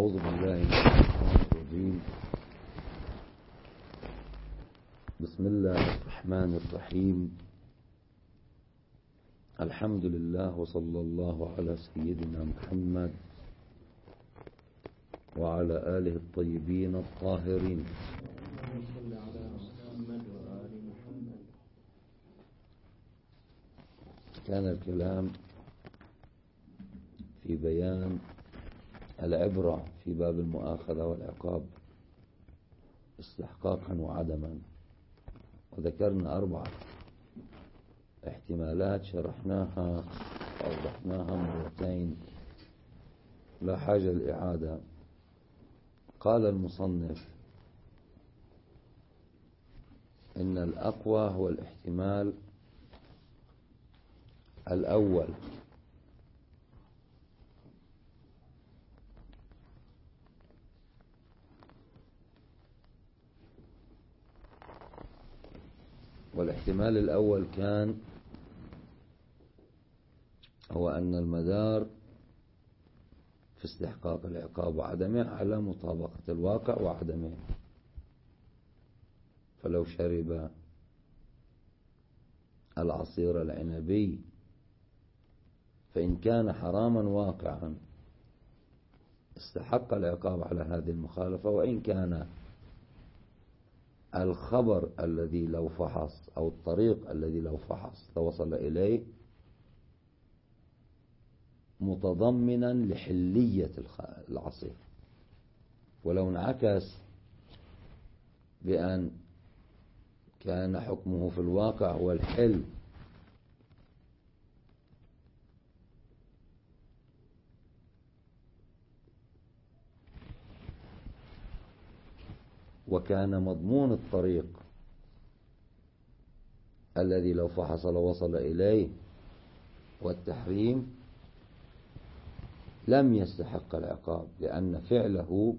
أعوذ بالله من الشيطان الرجيم. بسم الله الرحمن الرحيم. الحمد لله وصلى الله على سيدنا محمد وعلى آله الطيبين الطاهرين. كان الكلام في بيان العبرة في باب المؤاخذة والعقاب استحقاقا وعدما، وذكرنا 4 احتمالات شرحناها وأوضحناها مرتين لا حاجة للإعادة. قال المصنف إن الأقوى هو الاحتمال الأول، والاحتمال الأول كان هو أن المدار في استحقاق العقاب وعدمه على مطابقة الواقع وعدمه. فلو شرب العصير العنبي فإن كان حراما واقعا استحق العقاب على هذه المخالفة، وإن كان الخبر الذي لو فحص أو الطريق الذي لو فحص لوصل إليه متضمنا لحلية العصير. ولو انعكس بأن كان حكمه في الواقع هو الحل وكان مضمون الطريق الذي لو فحص لوصل إليه والتحريم، لم يستحق العقاب، لأن فعله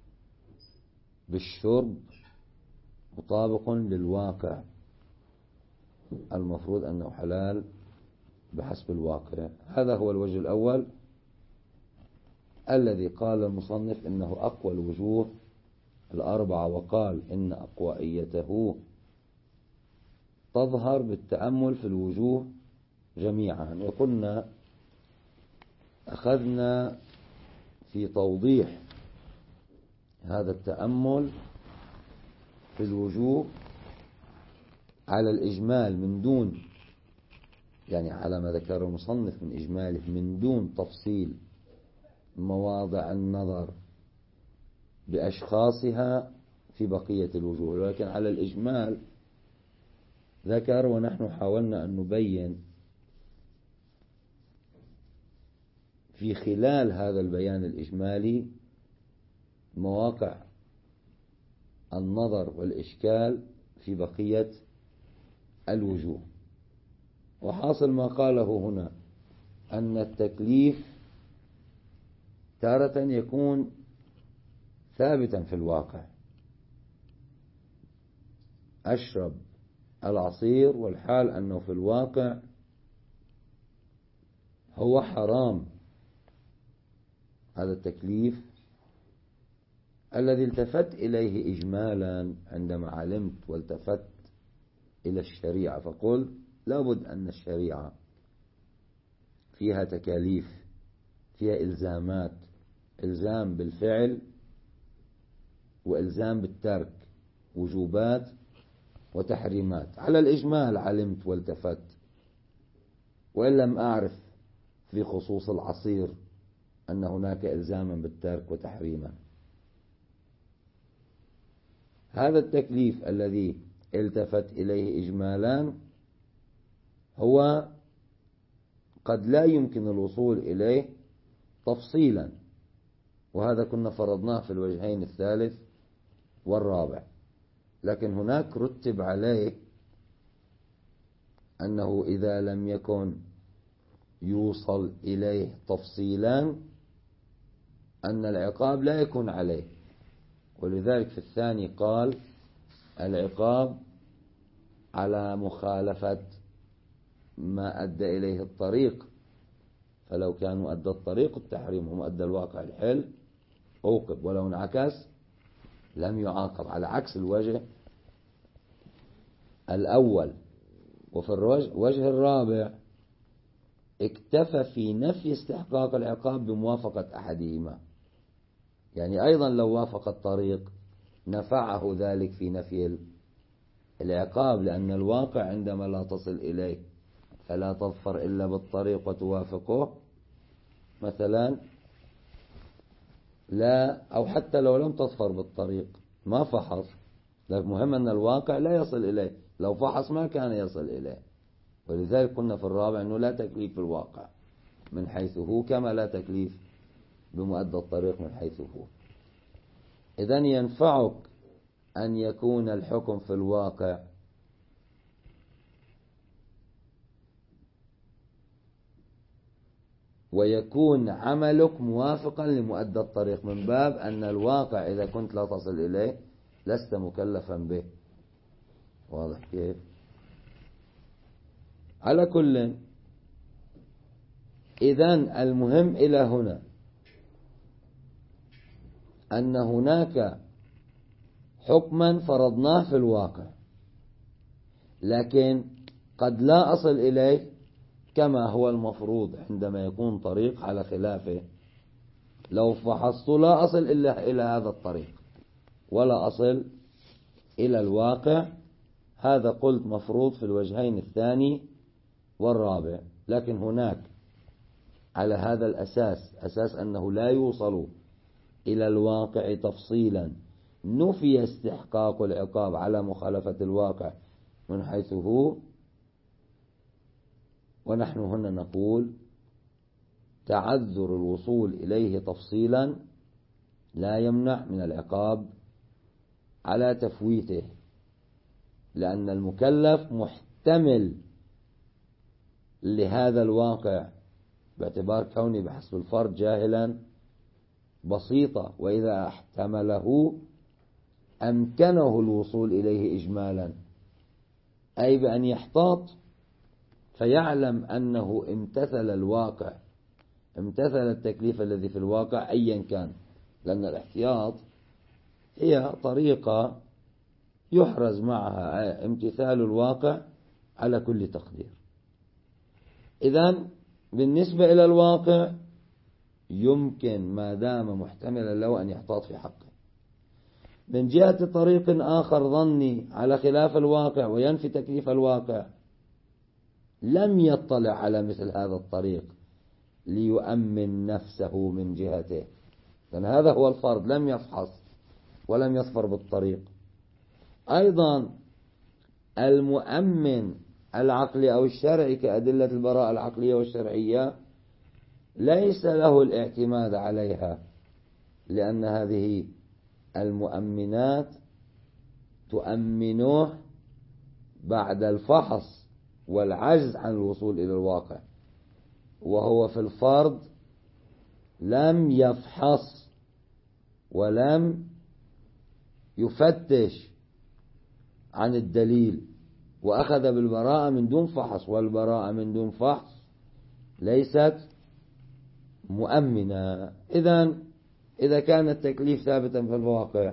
بالشرب مطابق للواقع، المفروض أنه حلال بحسب الواقع. هذا هو الوجه الأول الذي قال المصنف إنه أقوى الوجوه 4، وقال إن أقوائيته تظهر بالتأمل في الوجوه جميعا. وقلنا أخذنا في توضيح هذا التأمل في الوجوه على الإجمال من دون، يعني على ما ذكر المصنف من إجماله من دون تفصيل مواضع النظر بأشخاصها في بقية الوجوه، ولكن على الإجمال ذكر، ونحن حاولنا أن نبين في خلال هذا البيان الإجمالي مواقع النظر والإشكال في بقية الوجوه. وحاصل ما قاله هنا أن التكليف تارة يكون ثابتا في الواقع، أشرب العصير والحال أنه في الواقع هو حرام. هذا التكليف الذي التفت إليه إجمالا عندما علمت والتفت إلى الشريعة، فقلت لابد أن الشريعة فيها تكاليف، فيها إلزامات، إلزام بالفعل وإلزام بالترك، وجوبات وتحريمات. على الإجمال علمت والتفت، وإن لم أعرف في خصوص العصير أن هناك إلزاما بالترك وتحريما. هذا التكليف الذي التفت إليه إجمالا هو قد لا يمكن الوصول إليه تفصيلا، وهذا كنا فرضناه في الوجهين الثالث والرابع. لكن هناك رتب عليه أنه إذا لم يكن يوصل إليه تفصيلا أن العقاب لا يكون عليه. ولذلك في الثاني قال العقاب على مخالفة ما أدى إليه الطريق، فلو كانوا أدى الطريق التحريم هم أدى الواقع الحل، عوقب، ولو انعكس لم يعاقب، على عكس الوجه الأول. وفي الوجه الرابع اكتفى في نفي استحقاق العقاب بموافقة أحدهما، يعني أيضا لو وافق الطريق نفعه ذلك في نفي العقاب، لأن الواقع عندما لا تصل إليه فلا تظفر إلا بالطريق وتوافقه مثلا، لا، أو حتى لو لم تظفر بالطريق ما فحص، المهم أن الواقع لا يصل إليه، لو فحص ما كان يصل إليه. ولذلك قلنا في الرابع أنه لا تكليف في الواقع من حيث هو، كما لا تكليف بمؤدى الطريق من حيث هو. إذن ينفعك أن يكون الحكم في الواقع ويكون عملك موافقا لمؤدى الطريق، من باب أن الواقع إذا كنت لا تصل إليه لست مكلفا به. واضح كيف؟ على كل، إذن المهم إلى هنا أن هناك حكما فرضناه في الواقع، لكن قد لا أصل إليه كما هو المفروض عندما يكون طريق على خلافه. لو فحصت لا أصل إلا إلى هذا الطريق ولا أصل إلى الواقع، هذا قلت مفروض في الوجهين الثاني والرابع. لكن هناك على هذا الأساس، أساس أنه لا يوصل إلى الواقع تفصيلا، نفي استحقاق العقاب على مخالفة الواقع من حيث هو. ونحن هنا نقول تعذر الوصول إليه تفصيلا لا يمنع من العقاب على تفويته، لأن المكلف محتمل لهذا الواقع باعتبار كوني بحسب الفرد جاهلا بسيطة، وإذا احتمله أمكنه الوصول إليه إجمالا، أي بأن يحتاط فيعلم أنه امتثل الواقع، امتثل التكليف الذي في الواقع أيا كان، لأن الاحتياط هي طريقة يحرز معها امتثال الواقع على كل تقدير. إذن بالنسبة إلى الواقع يمكن ما دام محتملا له أن يحتاط في حقه. من جهة طريق آخر ظني على خلاف الواقع وينفي تكليف الواقع، لم يطلع على مثل هذا الطريق ليؤمن نفسه من جهته، لأن هذا هو الفرض، لم يفحص ولم يظفر بالطريق. أيضا المؤمن العقلي أو الشرعي كأدلة البراءة العقلية والشرعية ليس له الاعتماد عليها، لأن هذه المؤمنات تؤمنه بعد الفحص والعجز عن الوصول إلى الواقع، وهو في الفرض لم يفحص ولم يفتش عن الدليل، وأخذ بالبراءة من دون فحص، والبراءة من دون فحص ليست مؤمنة. إذا كان التكليف ثابتا في الواقع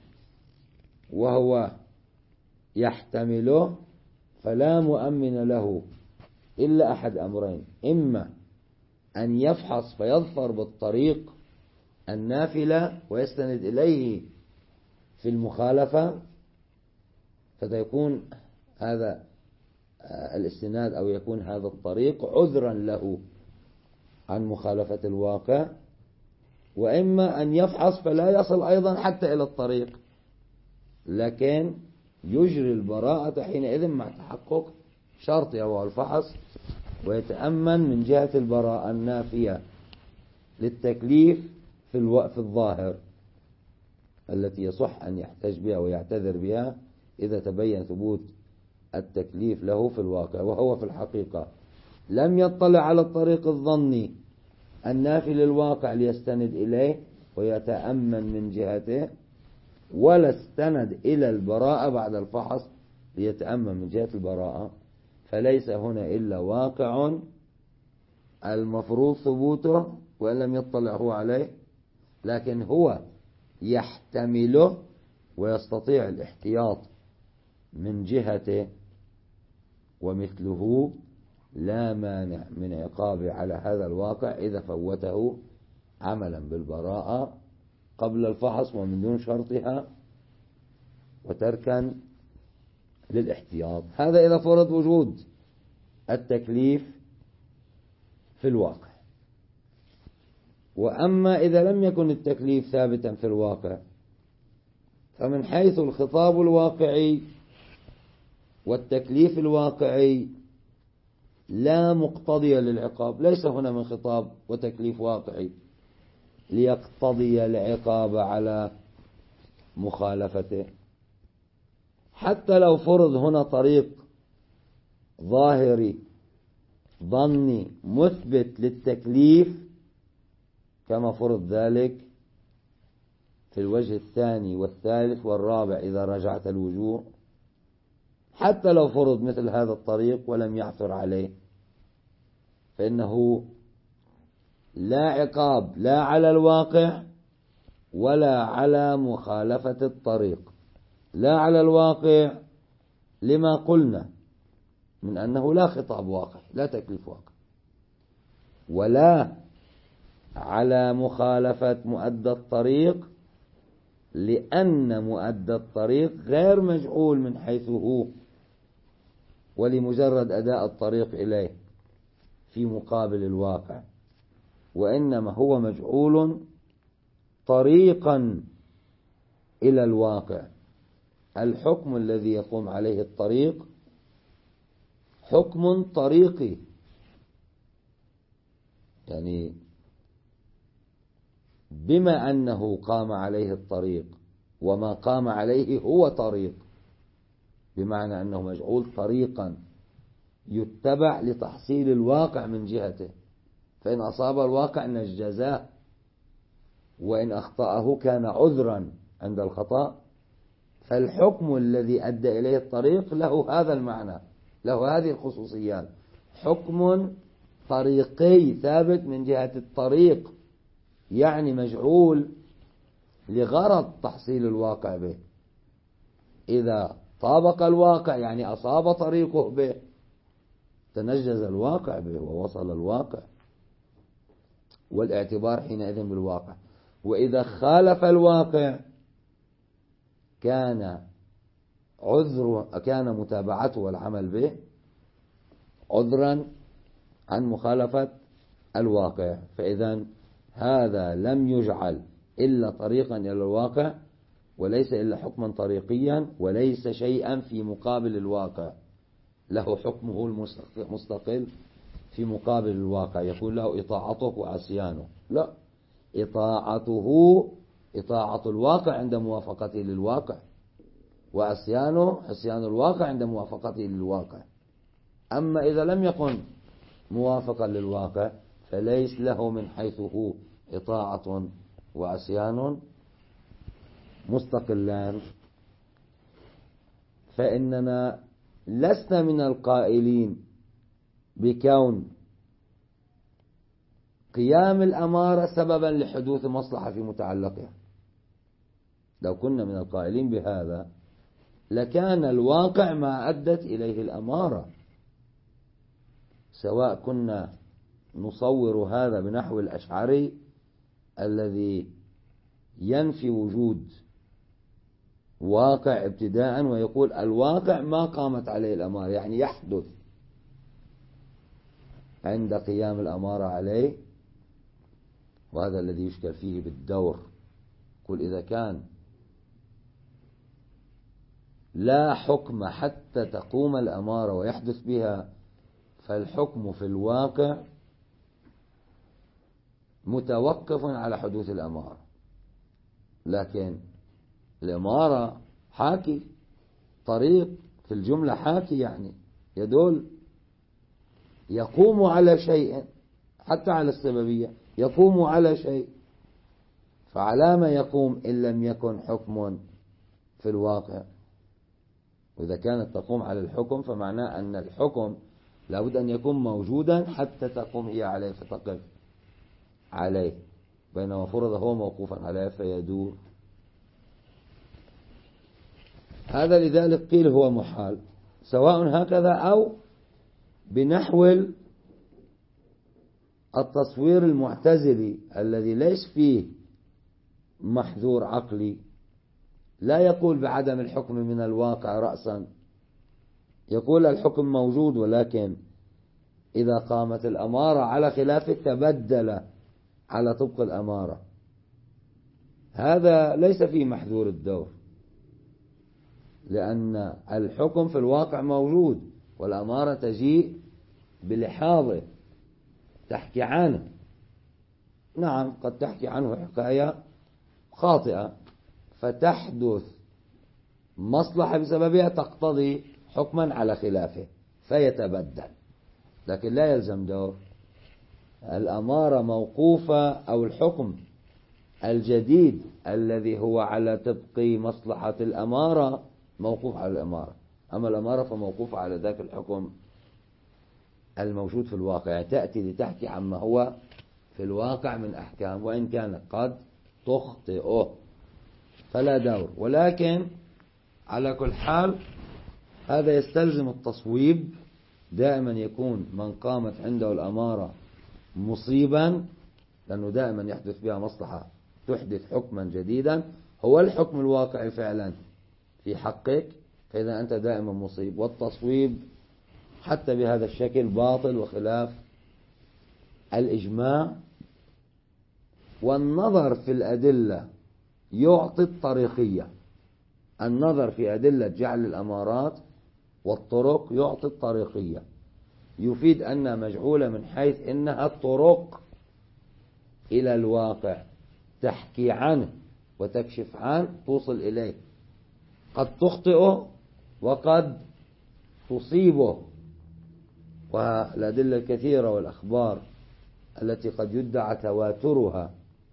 وهو يحتمله فلا مؤمن له إلا أحد أمرين: إما أن يفحص فيظفر بالطريق النافلة ويستند إليه في المخالفة، فيكون هذا الاستناد أو يكون هذا الطريق عذرا له عن مخالفة الواقع، وإما أن يفحص فلا يصل أيضا حتى إلى الطريق، لكن يجري البراءة حينئذ مع تحقق شرط وهو الفحص، ويتأمن من جهة البراءة النافية للتكليف في الظاهر التي يصح أن يحتج بها ويعتذر بها إذا تبين ثبوت التكليف له في الواقع، وهو في الحقيقة لم يطلع على الطريق الظني النافي للواقع ليستند إليه ويتأمن من جهته، ولا استند إلى البراءة بعد الفحص ليتأمن من جهة البراءة، فليس هنا إلا واقع المفروض ثبوته وإن لم يطلع هو عليه، لكن هو يحتمله ويستطيع الاحتياط من جهته، ومثله لا مانع من عقابه على هذا الواقع إذا فوته عملا بالبراءة قبل الفحص ومن دون شرطها، وتركا للاحتياط. هذا إذا فرض وجود التكليف في الواقع. وأما إذا لم يكن التكليف ثابتا في الواقع، فمن حيث الخطاب الواقعي والتكليف الواقعي لا مقتضي للعقاب، ليس هنا من خطاب وتكليف واقعي ليقتضي العقاب على مخالفته. حتى لو فرض هنا طريق ظاهري ظني مثبت للتكليف كما فرض ذلك في الوجه الثاني والثالث والرابع إذا رجعت الوجوه، حتى لو فرض مثل هذا الطريق ولم يعثر عليه، فإنه لا عقاب لا على الواقع ولا على مخالفة الطريق. لا على الواقع لما قلنا من أنه لا خطاب واقع لا تكليف واقع، ولا على مخالفة مؤدى الطريق لأن مؤدى الطريق غير مجعول من حيث هو ولمجرد أداء الطريق إليه في مقابل الواقع، وإنما هو مجعول طريقا إلى الواقع. الحكم الذي يقوم عليه الطريق حكم طريقي، يعني بما أنه قام عليه الطريق وما قام عليه هو طريق، بمعنى أنه مجعول طريقا يتبع لتحصيل الواقع من جهته، فإن أصاب الواقع نجزاه، وإن أخطأه كان عذرا عند الخطأ. فالحكم الذي أدى إليه الطريق له هذا المعنى، له هذه الخصوصيات، حكم طريقي ثابت من جهة الطريق، يعني مجعول لغرض تحصيل الواقع به. إذا طابق الواقع يعني أصاب طريقه به تنجز الواقع به ووصل الواقع، والاعتبار حينئذ بالواقع. وإذا خالف الواقع كان متابعته والعمل به عذرا عن مخالفة الواقع. فإذا هذا لم يجعل إلا طريقا إلى الواقع، وليس إلا حكما طريقيا، وليس شيئا في مقابل الواقع، له حكمه المستقل في مقابل الواقع، يكون له إطاعته وعصيانه. لا، إطاعته إطاعة الواقع عند موافقته للواقع، وعصيانه عصيان الواقع عند موافقته للواقع. أما إذا لم يكن موافقا للواقع فليس له من حيث هو إطاعة وعصيان مستقلان. فإننا لسنا من القائلين بكون قيام الأمارة سببا لحدوث مصلحة في متعلقها. لو كنا من القائلين بهذا لكان الواقع ما أدت إليه الأمارة، سواء كنا نصور هذا بنحو الأشعري الذي ينفي وجود واقع ابتداء ويقول الواقع ما قامت عليه الأمارة، يعني يحدث عند قيام الأمارة عليه. وهذا الذي يشكل فيه بالدور. قل إذا كان لا حكم حتى تقوم الأمارة ويحدث بها، فالحكم في الواقع متوقف على حدوث الأمارة. لكن الأمارة حاكي، طريق في الجملة حاكي، يعني يدل يقوم على شيء، حتى على السببية يقوم على شيء، فعلى ما يقوم إن لم يكن حكم في الواقع. وإذا كانت تقوم على الحكم فمعناه أن الحكم لابد أن يكون موجودا حتى تقوم هي عليه فتقف عليه. بينما فرض هو موقوفا عليه فيدور. هذا لذلك قيل هو محال، سواء هكذا أو بنحو التصوير المعتزلي الذي ليس فيه محذور عقلي، لا يقول بعدم الحكم من الواقع رأسا، يقول الحكم موجود، ولكن إذا قامت الأمارة على خلافه تبدل على طبق الأمارة. هذا ليس فيه محذور الدور، لأن الحكم في الواقع موجود، والأمارة تجيء بلحاظه تحكي عنه. نعم، قد تحكي عنه حكاية خاطئة فتحدث مصلحة بسببها تقتضي حكما على خلافه فيتبدل، لكن لا يلزم دور. الأمارة موقوفة، أو الحكم الجديد الذي هو على طبق مصلحة الأمارة موقوف على الأمارة، أما الأمارة فموقوفة على ذاك الحكم الموجود في الواقع، يعني تأتي لتحكي عما هو في الواقع من أحكام، وإن كانت قد تخطئه فلا دور. ولكن على كل حال هذا يستلزم التصويب، دائما يكون من قامت عنده الأمارة مصيبا، لأنه دائما يحدث بها مصلحة تحدث حكما جديدا هو الحكم الواقعي فعلا في حقك، فإذا أنت دائما مصيب. والتصويب حتى بهذا الشكل باطل وخلاف الإجماع. والنظر في الأدلة يعطي الطريقية، النظر في أدلة جعل الأمارات والطرق يعطي الطريقية، يفيد أنها مجعولة من حيث إنها الطرق إلى الواقع، تحكي عنه وتكشف عنه توصل إليه، قد تخطئه وقد تصيبه. والأدلة الكثيرة والأخبار التي قد يدعى تواترها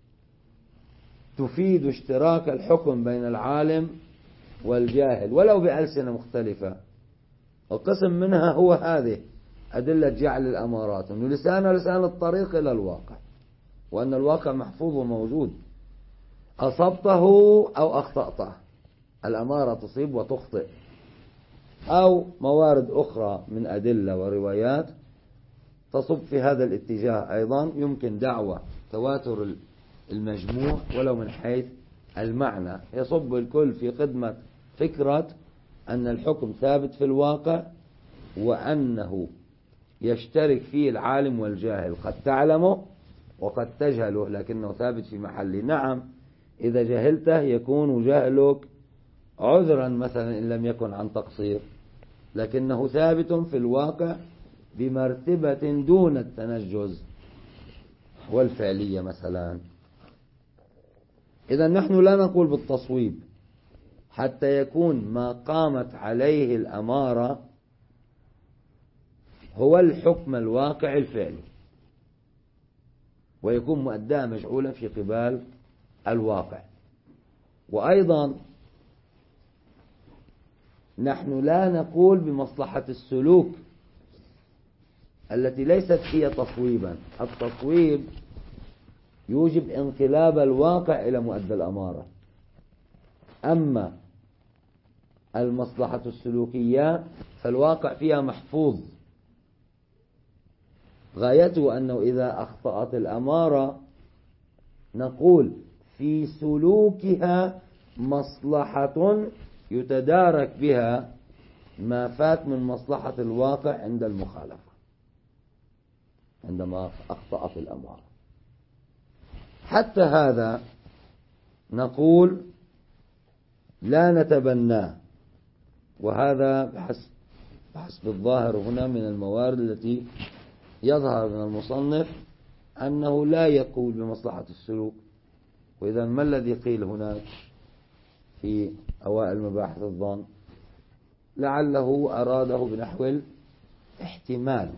تفيد اشتراك الحكم بين العالم والجاهل ولو بألسنة مختلفة، وقسم منها هو هذه أدلة جعل الأمارات، أنه لسان الطريق إلى الواقع، وأن الواقع محفوظ وموجود، أصبته أو أخطأته، الأمارة تصيب وتخطئ. أو موارد أخرى من أدلة وروايات تصب في هذا الاتجاه أيضا، يمكن دعوة تواتر المجموع ولو من حيث المعنى، يصب الكل في خدمة فكرة أن الحكم ثابت في الواقع، وأنه يشترك فيه العالم والجاهل، قد تعلمه وقد تجهله لكنه ثابت في محله. نعم، إذا جهلته يكون جهلك عذرا مثلا إن لم يكن عن تقصير، لكنه ثابت في الواقع بمرتبة دون التنجز والفعلية مثلا. إذا نحن لا نقول بالتصويب حتى يكون ما قامت عليه الأمارة هو الحكم الواقع الفعلي، ويكون مؤداه مجعولا في قبال الواقع. وأيضا نحن لا نقول بمصلحة السلوك التي ليست هي تصويبا، التصويب يوجب انقلاب الواقع إلى مؤدى الأمارة، أما المصلحة السلوكية فالواقع فيها محفوظ، غايته أنه إذا أخطأت الأمارة نقول في سلوكها مصلحة يتدارك بها ما فات من مصلحة الواقع عند المخالفة عندما أخطأت الأمارة. حتى هذا نقول لا نتبناه، وهذا بحسب الظاهر هنا من الموارد التي يظهر من المصنف أنه لا يقول بمصلحة السلوك. وإذا ما الذي قيل هناك في أوائل مباحث الظن؟ لعله أراده بنحو احتمال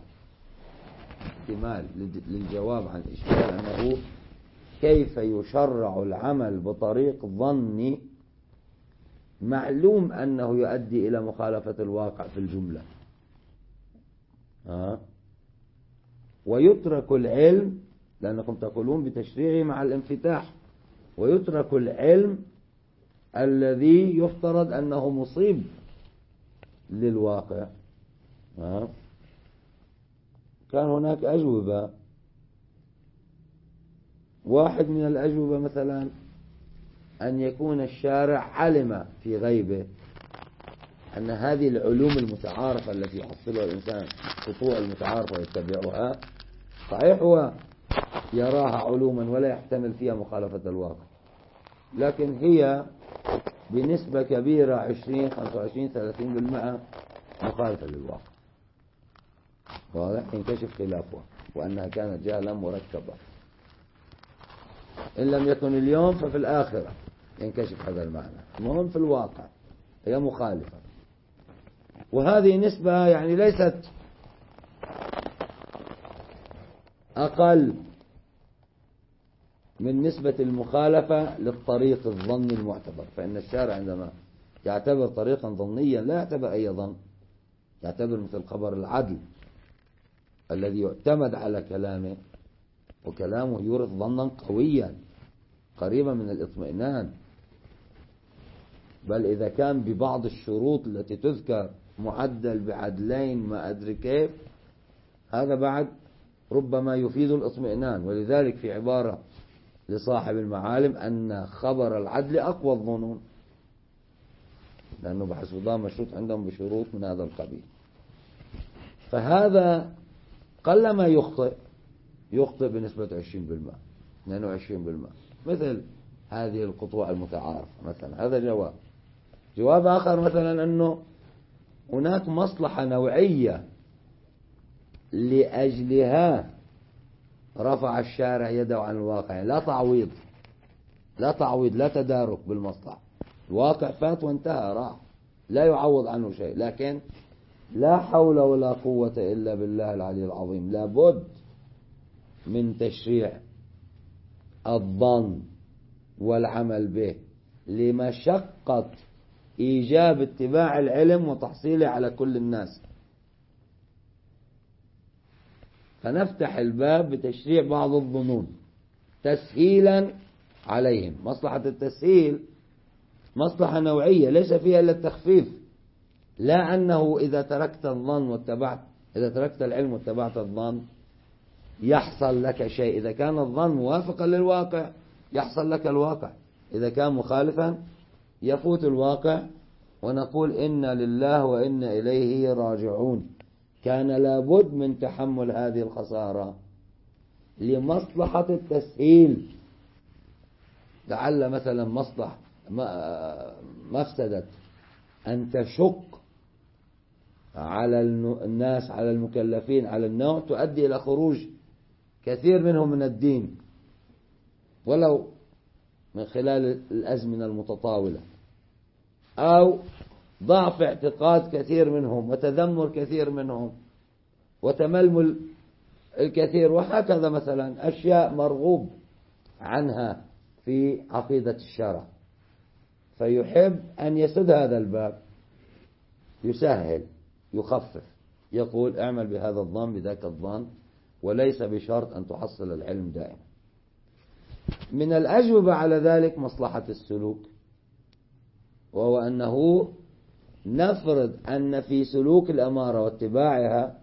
للجواب عن الإشكال، أنه كيف يشرع العمل بطريق ظني معلوم أنه يؤدي إلى مخالفة الواقع في الجملة، ويترك العلم لأنكم تقولون بتشريعه مع الانفتاح، ويترك العلم الذي يفترض أنه مصيب للواقع. كان هناك أجوبة. واحد من الأجوبة مثلا أن يكون الشارع علم في غيبه أن هذه العلوم المتعارفة التي يحصلها الإنسان، خطوة المتعارفة يتبعها، صحيح هو يراها علوما ولا يحتمل فيها مخالفة الواقع، لكن هي بنسبة كبيرة 20 25 30% مخالفة للواقع، واضح؟ ينكشف خلافها وأنها كانت جهلا مركبا. إن لم يكن اليوم ففي الآخرة ينكشف هذا المعنى. المهم في الواقع هي مخالفة، وهذه نسبة يعني ليست أقل من نسبة المخالفة للطريق الظني المعتبر. فإن الشارع عندما يعتبر طريقا ظنيا لا يعتبر أي ظن، يعتبر مثل خبر العدل الذي يعتمد على كلامه، وكلامه يورث ظنا قويا قريبا من الاطمئنان، بل إذا كان ببعض الشروط التي تذكر معدل بعدلين ما أدري كيف، هذا بعد ربما يفيد الاطمئنان. ولذلك في عبارة لصاحب المعالم أن خبر العدل أقوى الظنون، لأنه بحسب الله مشروط عندهم بشروط من هذا القبيل. فهذا قلما يخطئ بنسبة 20% 22%، مثل هذه القطوع المتعارفة مثلا. هذا جواب آخر مثلا أنه هناك مصلحة نوعية لأجلها رفع الشارع يده عن الواقع، لا تعويض لا تدارك بالمصلحة. الواقع فات وانتهى راح، لا يعوض عنه شيء، لكن لا حول ولا قوة إلا بالله العلي العظيم. لابد من تشريع الظن والعمل به لمشقة إيجاب اتباع العلم وتحصيله على كل الناس، فنفتح الباب بتشريع بعض الظنون تسهيلا عليهم. مصلحة التسهيل مصلحة نوعية ليس فيها إلا التخفيف، لا أنه إذا تركت العلم واتبعت الظن يحصل لك شيء. إذا كان الظن موافقا للواقع يحصل لك الواقع، إذا كان مخالفا يفوت الواقع. ونقول إنا لله وإنا إليه راجعون. كان لابد من تحمل هذه الخسارة لمصلحة التسهيل. لعل مثلا مفسدة أن تشق على الناس، على المكلفين، على النوع، تؤدي إلى خروج كثير منهم من الدين ولو من خلال الأزمنة المتطاولة، أو ضعف اعتقاد كثير منهم وتذمر كثير منهم وتململ الكثير، وهكذا مثلا أشياء مرغوب عنها في عقيدة الشرع، فيحب أن يسد هذا الباب، يسهل يخفف، يقول اعمل بهذا الظن بذاك الظن، وليس بشرط أن تحصل العلم دائما. من الأجوبة على ذلك مصلحة السلوك، وهو أنه نفرض أن في سلوك الأمارة واتباعها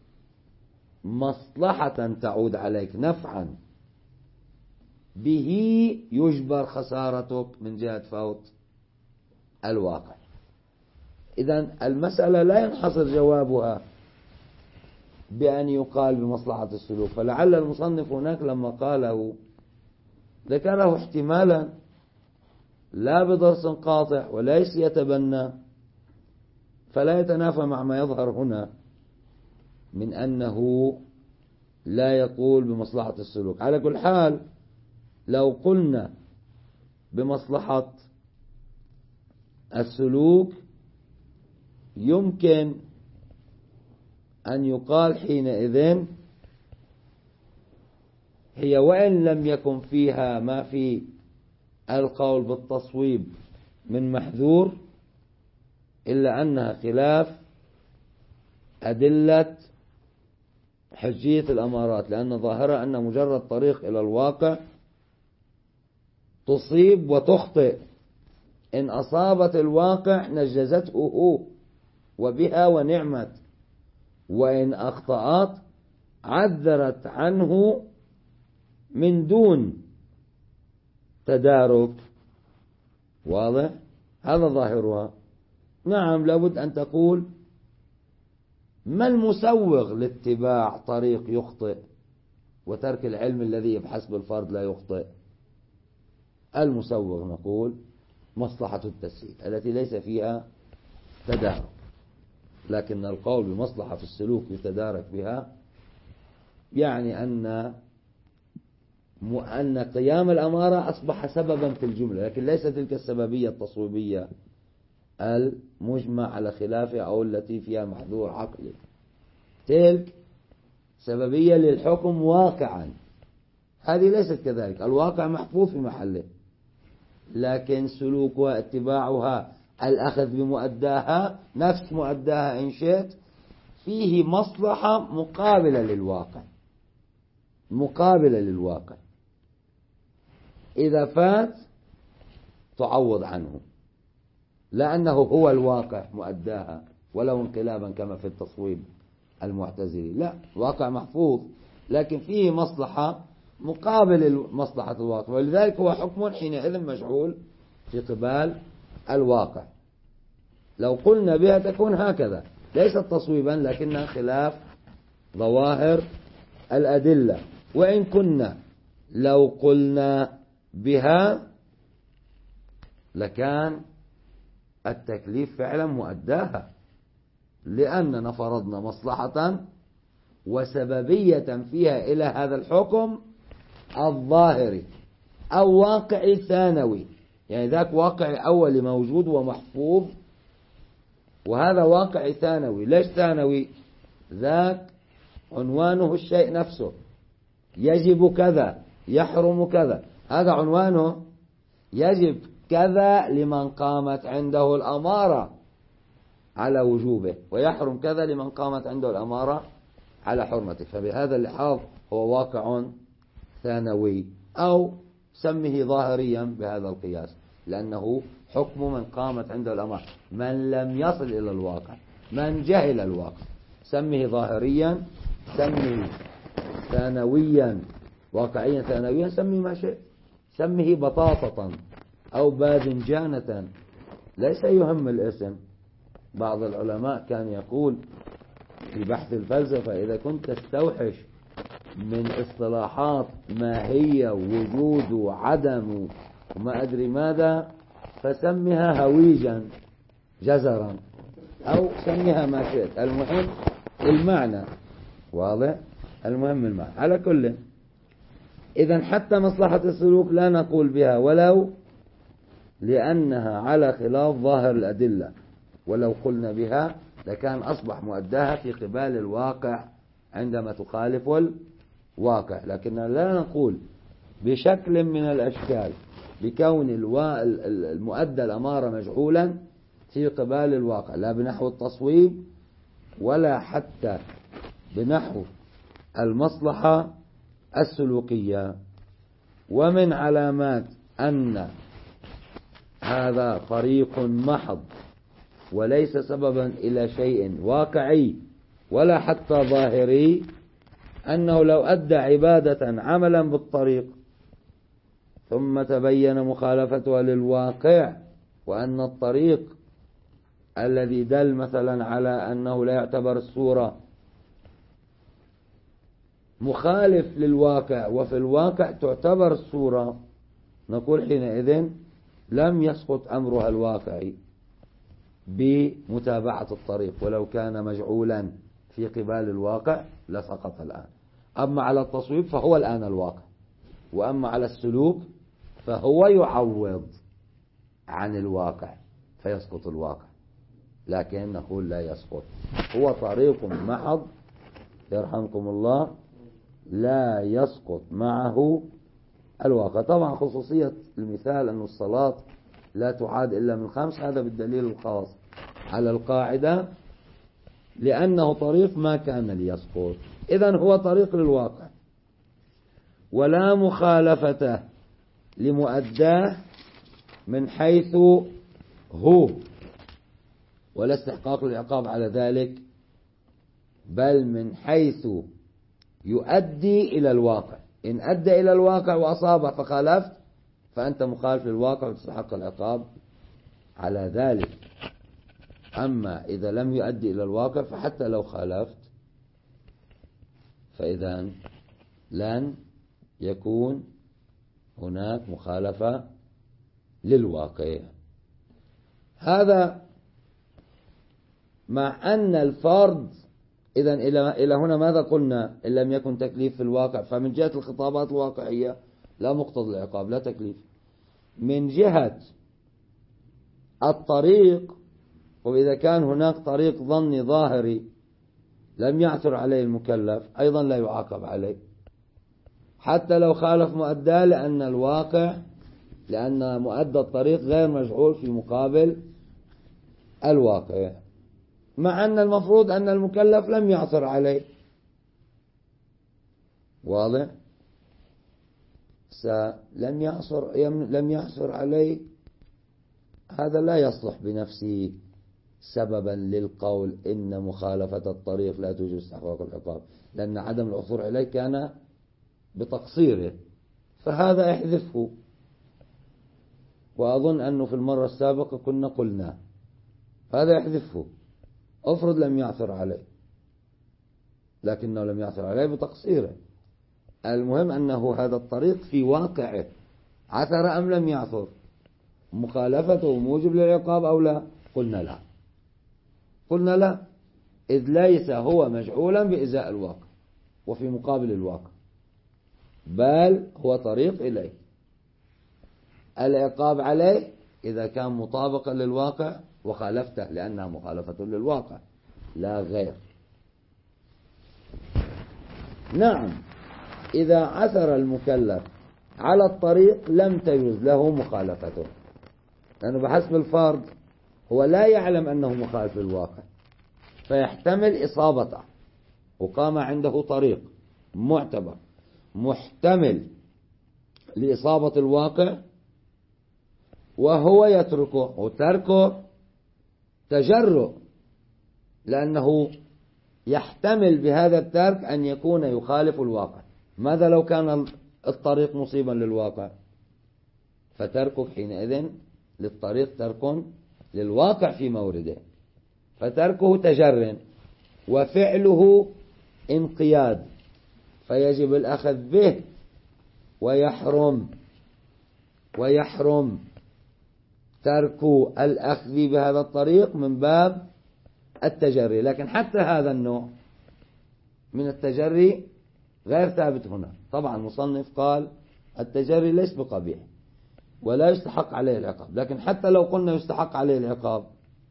مصلحة تعود عليك نفعا به يجبر خسارتك من جهة فوت الواقع. إذن المسألة لا ينحصر جوابها بأن يقال بمصلحة السلوك، فلعل المصنف هناك لما قاله ذكره احتمالا لا بدرس قاطع وليس يتبنى، فلا يتنافى مع ما يظهر هنا من أنه لا يقول بمصلحة السلوك. على كل حال لو قلنا بمصلحة السلوك يمكن أن يقال حينئذ هي وإن لم يكن فيها ما في القول بالتصويب من محذور، إلا أنها خلاف أدلة حجية الأمارات، لأن ظاهرة أن مجرد طريق إلى الواقع تصيب وتخطئ. إن أصابت الواقع نجزته هو وبها ونعمت، وإن أخطأت عذرت عنه من دون تدارك. واضح؟ هذا ظاهرها. نعم، لابد أن تقول ما المسوغ لاتباع طريق يخطئ وترك العلم الذي بحسب الفرض لا يخطئ؟ المسوغ نقول مصلحة التسهيل التي ليس فيها تدارك، لكن القول بمصلحة السلوك يتدارك بها يعني أن قيام الأمارة أصبح سببا في الجملة، لكن ليس تلك السببية التصويبية المجمع على خلافها أو التي فيها محذور عقلي. تلك سببية للحكم واقعا، هذه ليست كذلك. الواقع محفوظ في محله، لكن سلوكها اتباعها الأخذ بمؤداها نفس مؤداها إن شئت فيه مصلحة مقابلة للواقع، مقابلة للواقع. إذا فات تعوض عنه لأنه هو الواقع مؤداها، ولو انقلابا كما في التصويب المعتزلي. لا، الواقع محفوظ لكن فيه مصلحة مقابل مصلحة الواقع، ولذلك هو حكم حينئذ مجعول في قبال الواقع. لو قلنا بها تكون هكذا، ليست تصويبا لكنها خلاف ظواهر الأدلة. وإن كنا لو قلنا بها لكان التكليف فعلا مؤداها، لأننا فرضنا مصلحة وسببية فيها إلى هذا الحكم الظاهري أو واقعي ثانوي. يعني ذاك واقعي أولي موجود ومحفوظ، وهذا واقعي ثانوي. ليش ثانوي؟ ذاك عنوانه الشيء نفسه، يجب كذا يحرم كذا، هذا عنوانه يجب كذا لمن قامت عنده الأمارة على وجوبه، ويحرم كذا لمن قامت عنده الأمارة على حرمته. فبهذا اللحاظ هو واقع ثانوي، أو سمه ظاهريا بهذا القياس، لأنه حكم من قامت عنده الأمارة، من لم يصل إلى الواقع، من جهل الواقع. سمه ظاهريا، سمه ثانويا، واقعيا ثانويا، سمه ما شئت، سمه بطاطة أو باذنجانة، ليس يهم الاسم. بعض العلماء كان يقول في بحث الفلسفة إذا كنت تستوحش من اصطلاحات ماهية ووجود وعدم وما أدري ماذا فسمها هويجا جزرا أو سميها ما شئت، المهم المعنى. واضح؟ المهم المعنى. على كل، إذن حتى مصلحة السلوك لا نقول بها ولو لأنها على خلاف ظاهر الأدلة، ولو قلنا بها لكان أصبح مؤداها في قبال الواقع عندما تخالف الواقع. لكننا لا نقول بشكل من الأشكال بكون المؤدى الأمارة مجعولا في قبال الواقع، لا بنحو التصويب ولا حتى بنحو المصلحة السلوكية. ومن علامات أن هذا طريق محض وليس سببا إلى شيء واقعي ولا حتى ظاهري أنه لو أدى عبادة عملا بالطريق ثم تبين مخالفتها للواقع، وأن الطريق الذي دل مثلا على أنه لا يعتبر الصورة مخالف للواقع وفي الواقع تعتبر الصورة، نقول حينئذ لم يسقط أمرها الواقعي بمتابعة الطريق، ولو كان مجعولا في قبال الواقع لسقط الآن. أما على التصويب فهو الآن الواقع، وأما على السلوك فهو يعوض عن الواقع فيسقط الواقع، لكن نقول لا يسقط، هو طريق محض يرحمكم الله لا يسقط معه الواقع. طبعا خصوصية المثال أن الصلاة لا تعاد إلا من 5، هذا بالدليل الخاص على القاعدة، لأنه طريق ما كان ليسقط. إذن هو طريق للواقع. ولا مخالفة لمؤداه من حيث هو، ولا استحقاق العقاب على ذلك، بل من حيث يؤدي إلى الواقع. إن أدى إلى الواقع وأصابه فخالفت فأنت مخالف للواقع وتستحق العقاب على ذلك. أما إذا لم يؤدي إلى الواقع فحتى لو خالفت فإذا لن يكون هناك مخالفة للواقع. هذا مع أن الفرض، إذن إلى هنا ماذا قلنا؟ إن لم يكن تكليف في الواقع فمن جهة الخطابات الواقعية لا مقتضى العقاب، لا تكليف. من جهة الطريق، وإذا كان هناك طريق ظني ظاهري لم يعثر عليه المكلف أيضا لا يعاقب عليه حتى لو خالف مؤداه، لأن مؤدى الطريق غير مجعول في مقابل الواقع، مع أن المفروض أن المكلف لم يعثر عليه. واضح؟ لم يعثر عليه، هذا لا يصلح بنفسه سببا للقول إن مخالفة الطريق لا توجب استحقاق العقاب، لأن عدم العثور عليه كان بتقصيره، فهذا احذفه. وأظن أنه في المرة السابقة كنا قلنا هذا يحذفه. أفرض لم يعثر عليه، لكنه لم يعثر عليه بتقصيره. المهم أنه هذا الطريق في واقعه عثر أم لم يعثر، مخالفته موجب للعقاب أو لا؟ قلنا لا، إذ ليس هو مجعولا بإزاء الواقع وفي مقابل الواقع، بل هو طريق إليه. العقاب عليه إذا كان مطابقا للواقع وخالفته، لأنها مخالفة للواقع لا غير. نعم، إذا عثر المكلف على الطريق لم تجوز له مخالفته، لأنه بحسب الفرض هو لا يعلم أنه مخالف للواقع، فيحتمل إصابته، وقام عنده طريق معتبر محتمل لإصابة الواقع وهو يتركه، وتركه تجرؤ، لأنه يحتمل بهذا الترك أن يكون يخالف الواقع. ماذا لو كان الطريق مصيبا للواقع؟ فتركه حينئذ للطريق ترك للواقع في مورده، فتركه تجر وفعله انقياد، فيجب الأخذ به، ويحرم ترك الأخذ بهذا الطريق من باب التجري. لكن حتى هذا النوع من التجري غير ثابت هنا. طبعا المصنف قال التجري ليس بقبيح ولا يستحق عليه العقاب، لكن حتى لو قلنا يستحق عليه العقاب،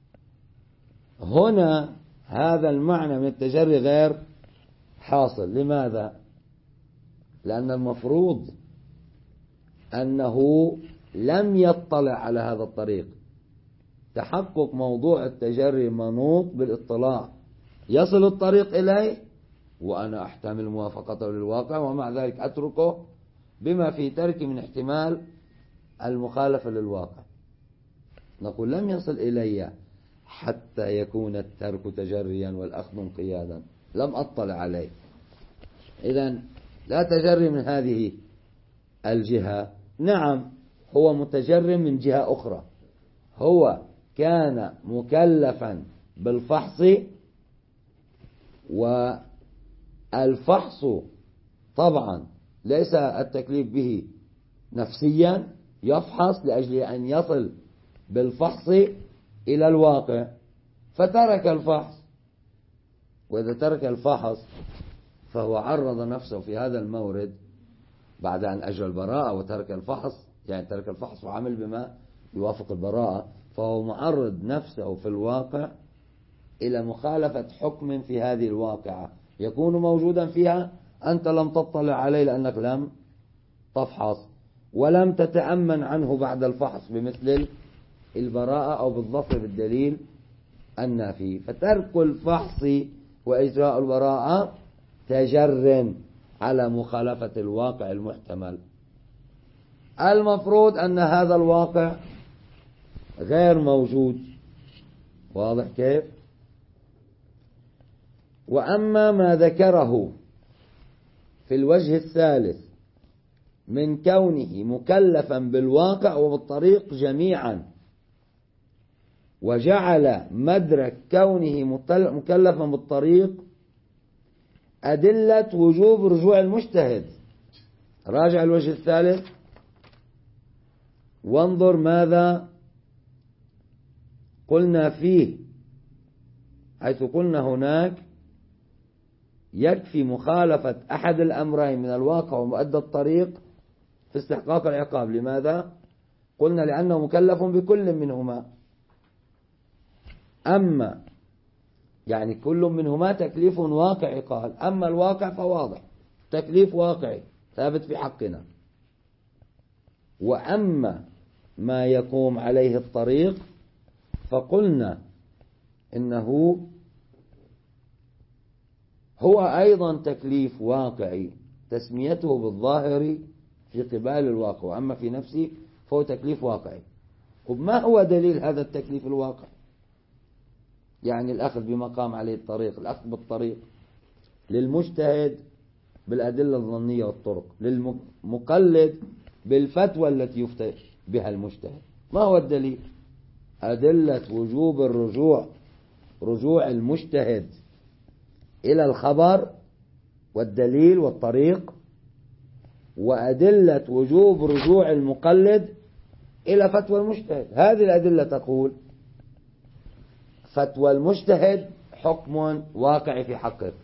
هنا هذا المعنى من التجري غير حاصل. لماذا؟ لأن المفروض أنه لم يطلع على هذا الطريق. تحقق موضوع التجري منوط بالاطلاع. يصل الطريق إليه وأنا أحتمل موافقته للواقع، ومع ذلك أتركه بما في ترك من احتمال المخالفة للواقع. نقول لم يصل إلي حتى يكون الترك تجريا والأخذ انقيادا، لم أطلع عليه. إذن لا تجري من هذه الجهة. نعم، هو متجر من جهة أخرى، هو كان مكلفا بالفحص، والفحص طبعا ليس التكليف به نفسيا، يفحص لأجل أن يصل بالفحص إلى الواقع، فترك الفحص. وإذا ترك الفحص فهو عرض نفسه في هذا المورد بعد أن أجرى البراءة وترك الفحص، يعني ترك الفحص وعمل بما يوافق البراءة، فهو معرض نفسه في الواقع إلى مخالفة حكم في هذه الواقعة يكون موجودا فيها أنت لم تطلع عليه لأنك لم تفحص ولم تتأمن عنه بعد الفحص بمثل البراءة أو بالظفر بالدليل النافي. فترك الفحص وإجراء البراءة تجر على مخالفة الواقع المحتمل. المفروض أن هذا الواقع غير موجود. واضح كيف؟ وأما ما ذكره في الوجه الثالث من كونه مكلفا بالواقع وبالطريق جميعا، وجعل مدرك كونه مكلفا بالطريق أدلة وجوب رجوع المجتهد. راجع الوجه الثالث وانظر ماذا قلنا فيه، حيث قلنا هناك يكفي مخالفة أحد الأمرين من الواقع ومؤدى الطريق في استحقاق العقاب. لماذا؟ قلنا لأنه مكلف بكل منهما. أما يعني كل منهما تكليف واقعي قال، أما الواقع فواضح تكليف واقعي ثابت في حقنا. وأما ما يقوم عليه الطريق فقلنا إنه هو أيضا تكليف واقعي، تسميته بالظاهر في قبال الواقع، وأما في نفسه فهو تكليف واقعي. وما هو دليل هذا التكليف الواقعي؟ يعني الأخذ بما قام عليه الطريق، الأخذ بالطريق للمجتهد بالأدلة الظنية والطرق، للمقلد بالفتوى التي يفتى بها المجتهد. ما هو الدليل؟ أدلة وجوب الرجوع، رجوع المجتهد إلى الخبر والدليل والطريق، وأدلة وجوب رجوع المقلد إلى فتوى المجتهد. هذه الأدلة تقول فتوى المجتهد حكم واقع في حقه،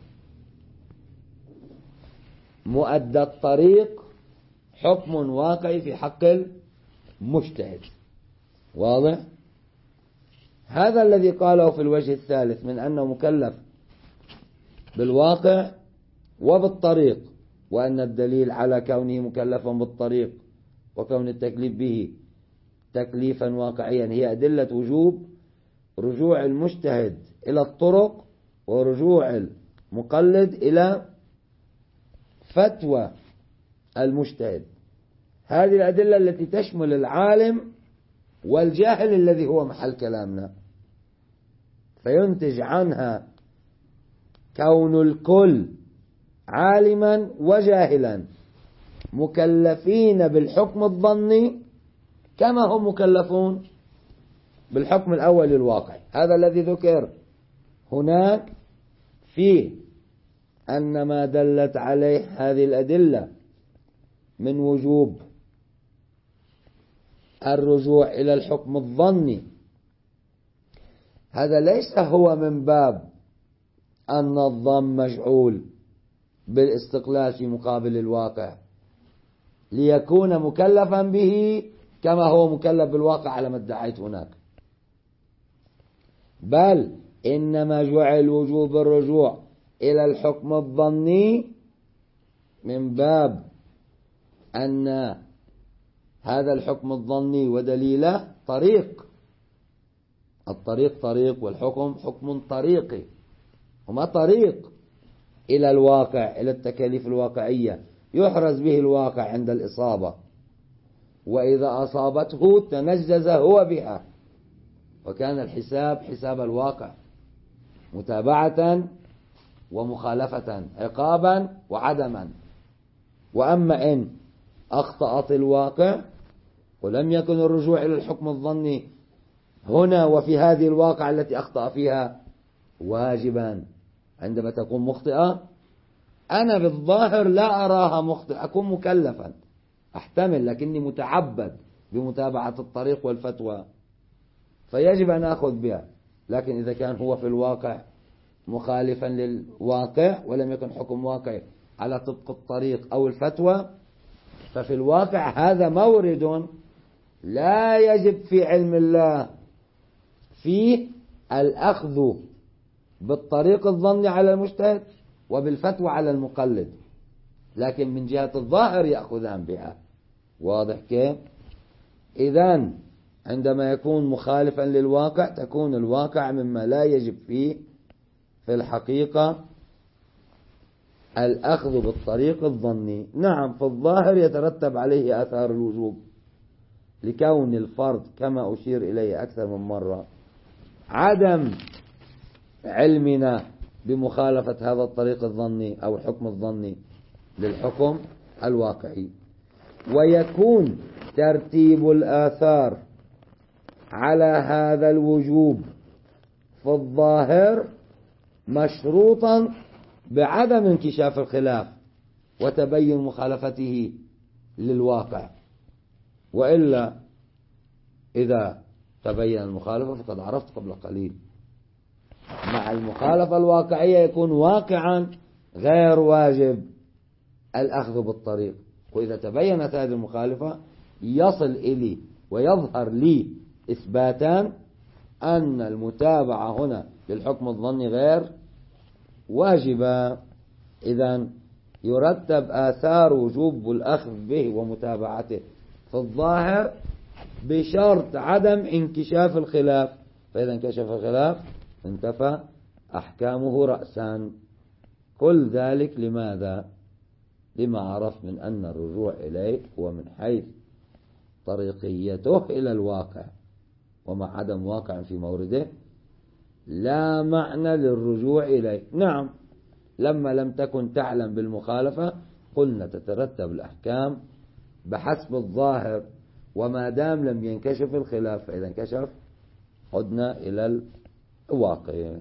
مؤدى الطريق حكم واقع في حق المجتهد. واضح؟ هذا الذي قاله في الوجه الثالث من أنه مكلف بالواقع وبالطريق، وأن الدليل على كونه مكلفا بالطريق وكون التكليف به تكليفا واقعيا هي أدلة وجوب رجوع المجتهد إلى الطرق ورجوع المقلد إلى فتوى المجتهد. هذه الأدلة التي تشمل العالم والجاهل الذي هو محل كلامنا، فينتج عنها كون الكل عالما وجاهلا مكلفين بالحكم الظني كما هم مكلفون بالحكم الأول الواقعي. هذا الذي ذكر هناك فيه أن ما دلت عليه هذه الأدلة من وجوب الرجوع إلى الحكم الظني، هذا ليس هو من باب أن الظن مجعول بالاستقلال في مقابل الواقع ليكون مكلفا به كما هو مكلف بالواقع على ما ادعيت هناك، بل إنما جعل وجوب الرجوع إلى الحكم الظني من باب أن هذا الحكم الظني ودليله طريق، الطريق طريق والحكم حكم طريقي، هما طريق إلى الواقع، إلى التكاليف الواقعية يحرز به الواقع عند الإصابة، وإذا أصابته تنجز هو بها، وكان الحساب حساب الواقع متابعة ومخالفة، عقابا وعدما. وأما إن أخطأت الواقع ولم يكن الرجوع إلى الحكم الظني هنا وفي هذه الواقع التي أخطأ فيها واجبا، عندما تكون مخطئة أنا بالظاهر لا أراها مخطئة، أكون مكلفا أحتمل لكني متعبد بمتابعة الطريق والفتوى، فيجب أن أخذ بها. لكن إذا كان هو في الواقع مخالفا للواقع ولم يكن حكم واقعي على طبق الطريق أو الفتوى، ففي الواقع هذا مورد لا يجب في علم الله فيه الأخذ بالطريق الظني على المجتهد وبالفتوى على المقلد، لكن من جهة الظاهر يأخذان بها. واضح كيف؟ إذن عندما يكون مخالفا للواقع تكون الواقع مما لا يجب فيه في الحقيقة الأخذ بالطريق الظني. نعم، في الظاهر يترتب عليه آثار الوجوب لكون الفرد كما أشير إليه أكثر من مرة عدم علمنا بمخالفة هذا الطريق الظني أو الحكم الظني للحكم الواقعي، ويكون ترتيب الآثار على هذا الوجوب في الظاهر مشروطا بعدم انكشاف الخلاف وتبين مخالفته للواقع، وإلا إذا تبين المخالفة فقد عرفت قبل قليل مع المخالفة الواقعية يكون واقعا غير واجب الأخذ بالطريق. وإذا تبينت هذه المخالفة يصل إلي ويظهر لي إثباتان أن المتابعة هنا للحكم الظني غير واجبة. إذن يرتب آثار وجوب الأخذ به ومتابعته في الظاهر بشرط عدم انكشاف الخلاف، فإذا انكشف الخلاف انتفى أحكامه رأسا. كل ذلك لماذا؟ لما عرف من أن الرجوع إليه هو من حيث طريقيته إلى الواقع، ومع عدم واقع في مورده لا معنى للرجوع إليه. نعم، لما لم تكن تعلم بالمخالفة قلنا تترتب الأحكام بحسب الظاهر، وما دام لم ينكشف الخلاف فإذا انكشف عدنا إلى الواقع.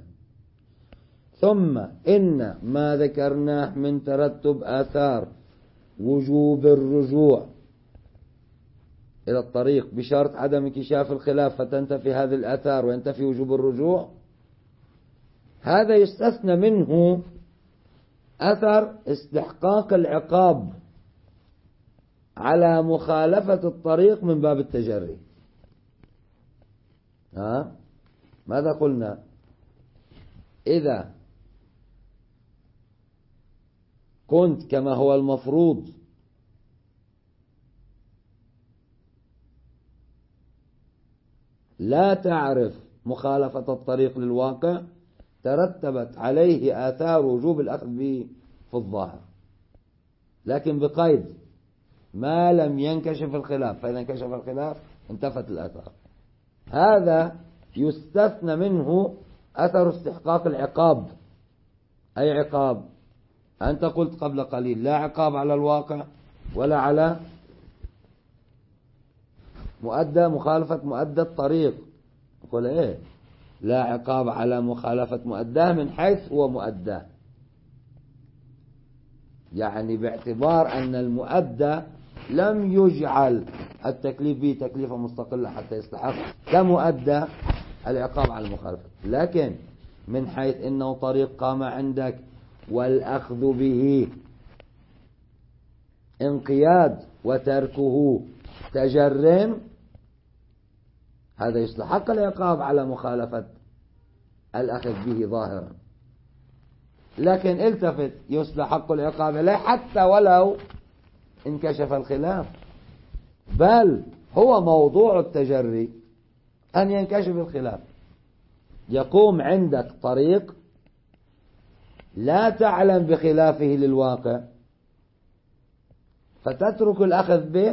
ثم إن ما ذكرناه من ترتب آثار وجوب الرجوع إلى الطريق بشرط عدم انكشاف الخلاف فتنتفي هذه الآثار وينتفي وجوب الرجوع، هذا يستثنى منه أثر استحقاق العقاب على مخالفة الطريق من باب التجري. ماذا قلنا؟ إذا كنت كما هو المفروض لا تعرف مخالفة الطريق للواقع ترتبت عليه آثار وجوب الأخذ به في الظاهر، لكن بقيد ما لم ينكشف الخلاف، فإذا انكشف الخلاف انتفت الآثار. هذا يستثنى منه أثر استحقاق العقاب. أي عقاب؟ أنت قلت قبل قليل لا عقاب على الواقع ولا على مخالفة مؤدى الطريق. قل إيه؟ لا عقاب على مخالفة مؤداه من حيث هو مؤداه، يعني باعتبار أن المؤدى لم يجعل التكليف به تكليفا مستقلة حتى يستحق كمؤدى العقاب على المخالفة، لكن من حيث إنه طريق قام عندك والأخذ به انقياد وتركه تجرم، هذا يستحق العقاب على مخالفة الأخذ به ظاهرا، لكن التفت يستحق العقاب عليه حتى ولو انكشف الخلاف، بل هو موضوع التجري أن ينكشف الخلاف. يقوم عندك طريق لا تعلم بخلافه للواقع فتترك الأخذ به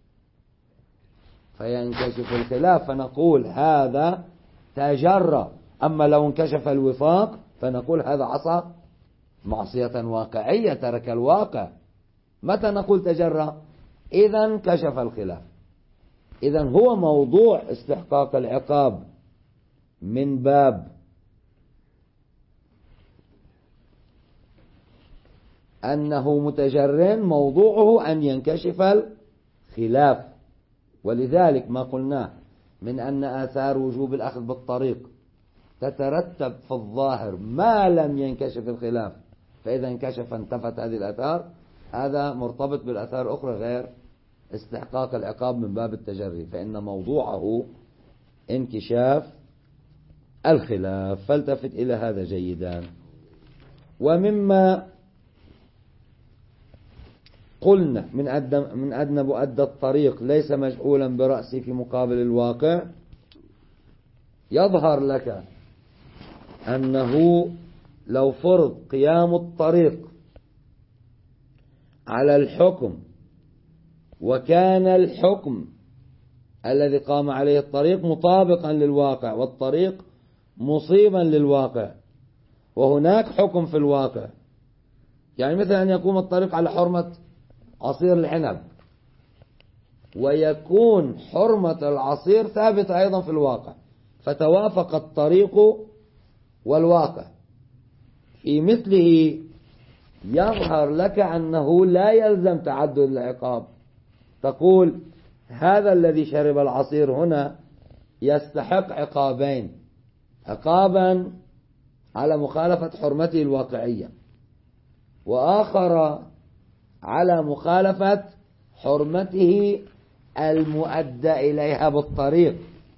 فينكشف الخلاف، فنقول هذا تجرى. أما لو انكشف الوفاق فنقول هذا عصى معصية واقعية، ترك الواقع. متى نقول تجرى؟ إذا انكشف الخلاف. إذا هو موضوع استحقاق العقاب من باب أنه متجرٍ، موضوعه أن ينكشف الخلاف. ولذلك ما قلناه من أن آثار وجوب الأخذ بالطريق تترتب في الظاهر ما لم ينكشف الخلاف، فإذا انكشف انتفت هذه الآثار، هذا مرتبط بالآثار الأخرى غير استحقاق العقاب من باب التجري، فإن موضوعه انكشاف الخلاف. فالتفت إلى هذا جيدا. ومما قلنا من أدنى مؤدى الطريق ليس مجعولا برأسي في مقابل الواقع، يظهر لك أنه لو فرض قيام الطريق على الحكم وكان الحكم الذي قام عليه الطريق مطابقا للواقع والطريق مصيبا للواقع، وهناك حكم في الواقع، يعني مثل أن يقوم الطريق على حرمة عصير العنب ويكون حرمة العصير ثابتة أيضا في الواقع، فتوافق الطريق والواقع. في مثله يظهر لك أنه لا يلزم تعدد العقاب، تقول هذا الذي شرب العصير هنا يستحق عقابين: عقابا على مخالفة حرمته الواقعية، وآخر على مخالفة حرمته المؤدى إليها بالطريق.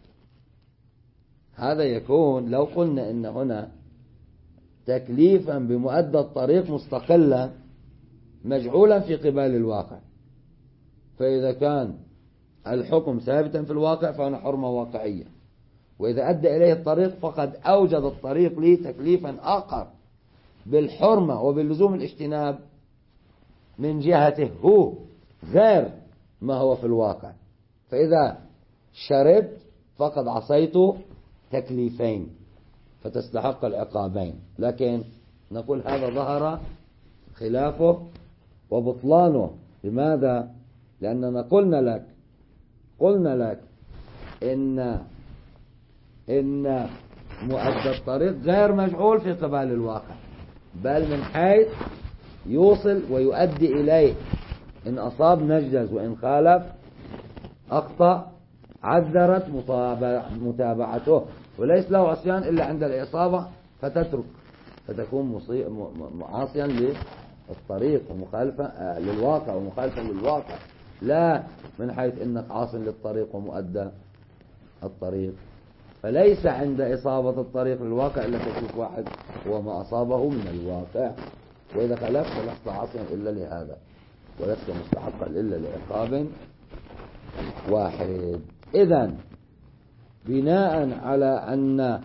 هذا يكون لو قلنا إن هنا تكليفا بمؤدى الطريق مستقلا مجعولا في قبال الواقع، فإذا كان الحكم ثابتا في الواقع فهنا حرمة واقعية، وإذا أدى إليه الطريق فقد أوجد الطريق لي تكليفا آخر بالحرمة وباللزوم الاجتناب من جهته هو غير ما هو في الواقع. فإذا شربت فقد عصيت تكليفين فتستحق العقابين، لكن نقول هذا ظهر خلافه وبطلانه. لماذا؟ لأننا قلنا لك إن مؤدى الطريق غير مجعول في قبال الواقع، بل من حيث يوصل ويؤدي إليه، إن أصاب نجز وإن خالف أخطأ عذرت متابعته، وليس له عصيان إلا عند الإصابة فتترك فتكون معاصيا للطريق ومخالفة للواقع ومخالفة للواقع، لا من حيث إنك عاص للطريق ومؤدى الطريق. فليس عند إصابة الطريق للواقع إلا تكليف واحد هو ما أصابه من الواقع، وإذا خالفت فلست عاصيا إلا لهذا ولست مستحقا إلا لعقاب واحد. إذن بناء على أن